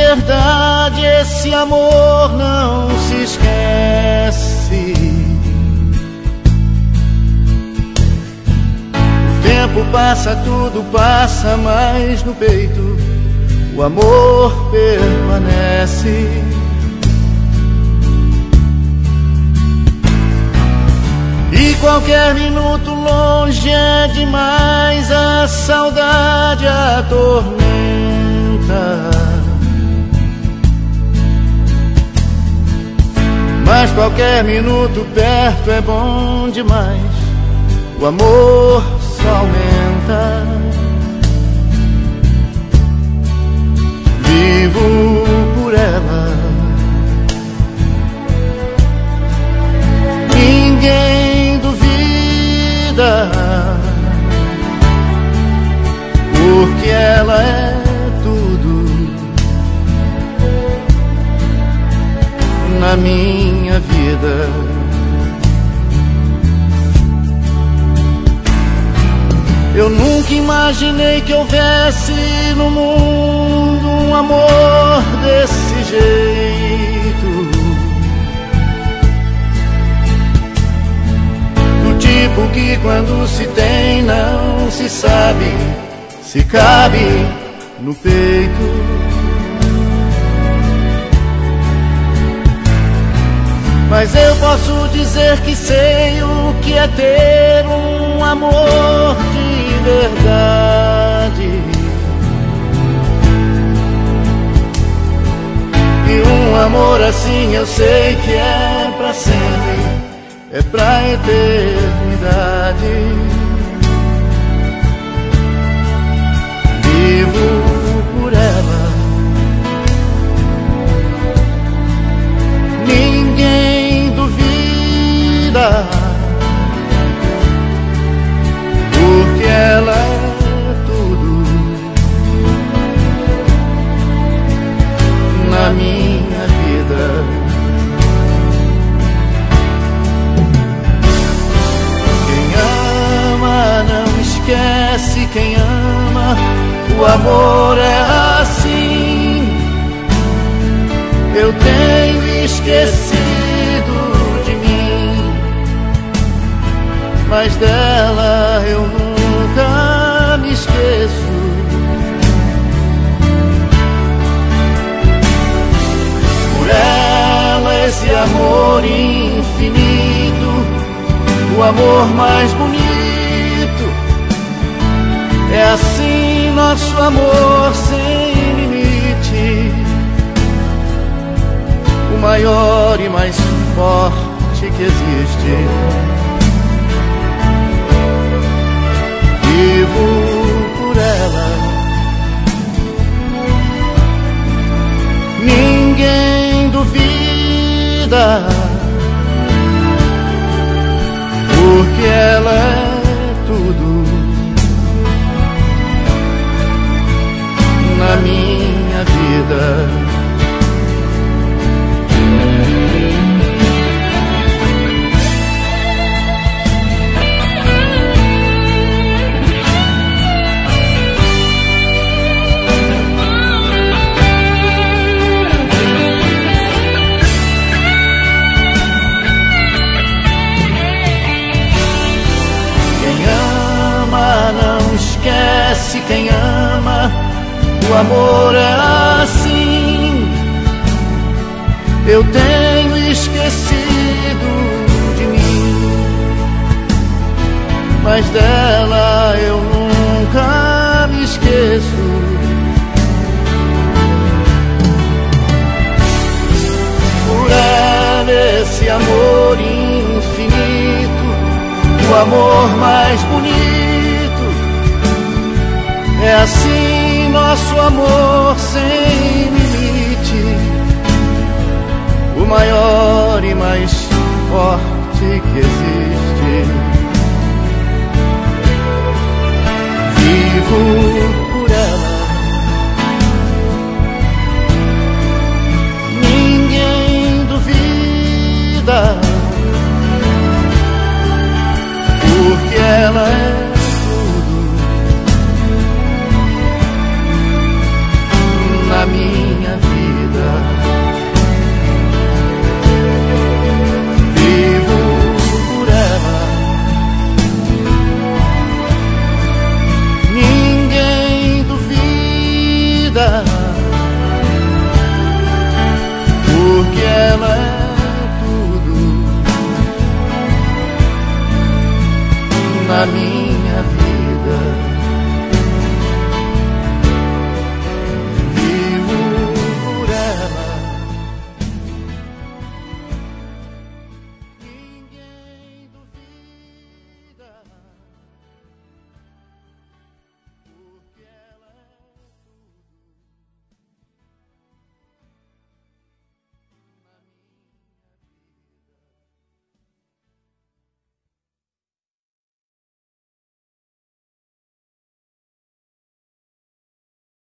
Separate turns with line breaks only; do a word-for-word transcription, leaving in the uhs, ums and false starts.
verdade, esse amor não se esquece. O tempo passa, tudo passa, mas no peito o amor permanece. E qualquer minuto longe é demais, a saudade atormenta. Mas qualquer minuto perto é bom demais, o amor só aumenta. Vivo por ela, ninguém duvida, porque ela é tudo na minha vida. Eu nunca imaginei que houvesse no mundo um amor desse jeito, do tipo que quando se tem não se sabe se cabe no peito. Mas eu posso dizer que sei o que é ter um amor de verdade, e um amor assim eu sei que é pra sempre, é pra eternidade. Vivo por ela, ninguém duvida, porque ela é tudo na minha vida. Quem ama não esquece, quem ama, o amor é assim. Eu tenho esquecido de mim, mas dela eu nunca me esqueço. Por ela esse amor infinito, o amor mais bonito. É assim nosso amor sem limite, o maior e mais forte que existe. Vivo por ela, ninguém duvida, porque ela é tudo na minha vida. Esquece, quem ama, o amor é assim. Eu tenho esquecido de mim, mas dela eu nunca me esqueço. Por ela esse amor infinito, o amor mais bonito. É assim nosso amor sem limite, o maior e mais forte que existe. Vivo por ela, ninguém duvida, porque ela é na minha vida. pra mim.